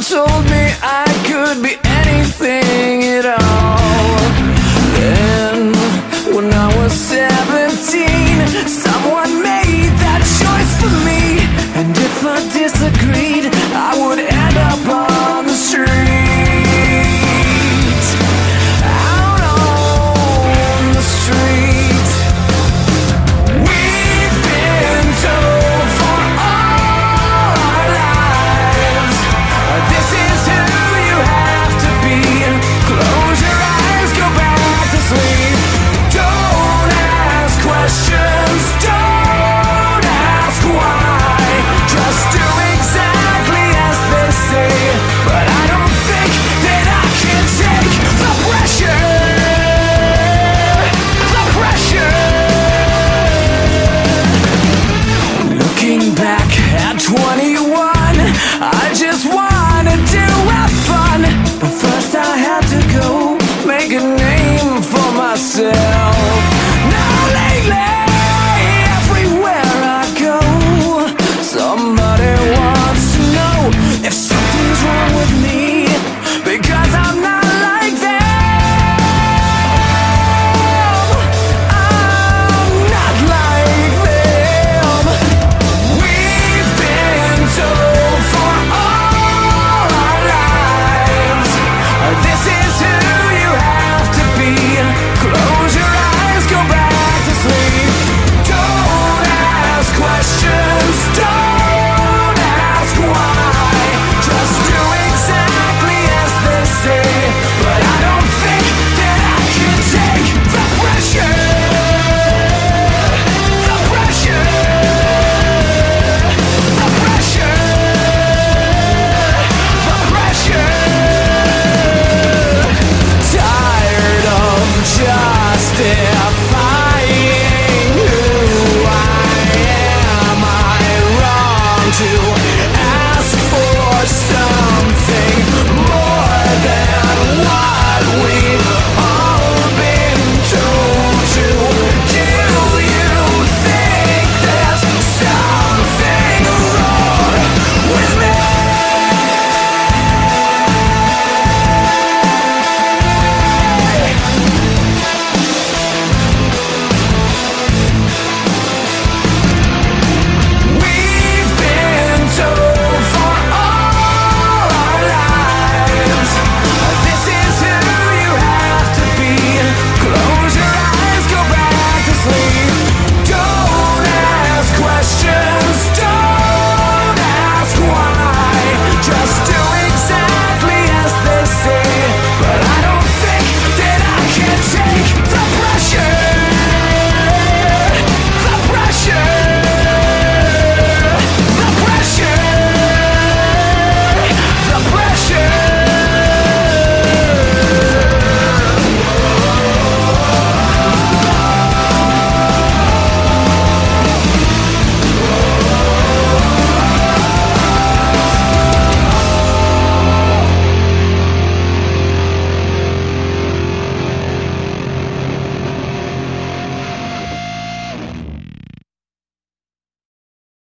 told me I could be anything at all. Then, when I was 17, someone made that choice for me. And if I disagreed, I would end up on the street. Out on the street. We've been told for all our lives, this is who you have to be. Close your eyes, go back to sleep. Don't ask questions, don't ask why. Just do exactly as they say. But I don't think that I can take the pressure. The pressure. Looking back at 21, I just wanted to have fun. But first I had to go make a name for myself.